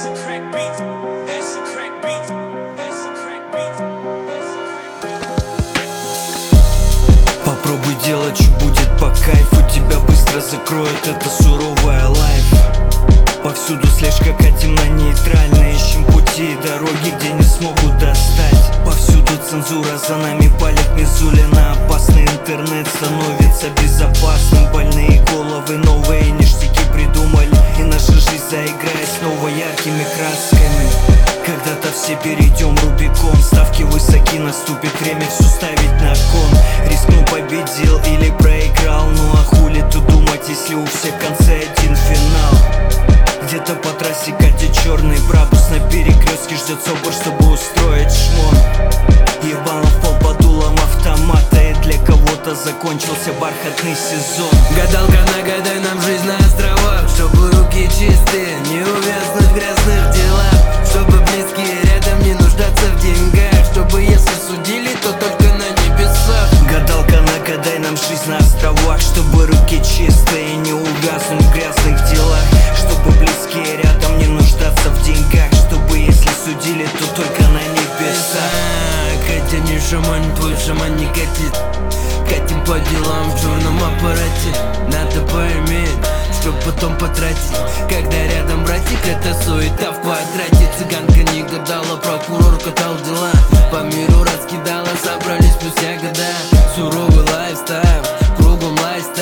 Попробуй делать, что будет по кайфу. Тебя быстро закроет эта суровая лайф. Повсюду слежка, катим на нейтрально. Ищем пути и дороги, где не смогут достать. Повсюду цензура, за нами палит Мизулина. Опасный интернет становится безопасным. Больные головы, новые ништяки придумали, и наша жизнь заиграет снова яркими красками. Когда-то все перейдем Рубикон. Ставки высоки, наступит время все ставить на кон. Рискну, победил или проиграл. Ну а хули тут думать, если у всех в конце один финал. Где-то по трассе катит черный брабус. На перекрестке ждет собор, чтобы устроить шмон. Ебало в пол под дулом автомата, и для кого-то закончился бархатный сезон. Гадалка, нагадай нам жизнь на островах, чтобы руки чистые, не увязнуть в грязных делах, чтобы близкие рядом, не нуждаться в деньгах, чтобы если судили, то только на небесах. Гадалка, нагадай нам жизнь на островах, чтобы руки чистые, не увязнуть в грязных делах, чтобы близкие рядом, не нуждаться в деньгах, чтобы если судили, то только на небесах. Катя не шаман, твой шаман не катит. Катим по делам в черном аппарате. Надо поиметь, чтоб потом потратить. Когда рядом братик, это суета в квадрате. Цыганка не гадала, прокурор катал дела. По миру раскидала, собрались спустя года. Суровый лайфстайл, кругом лайфстайл.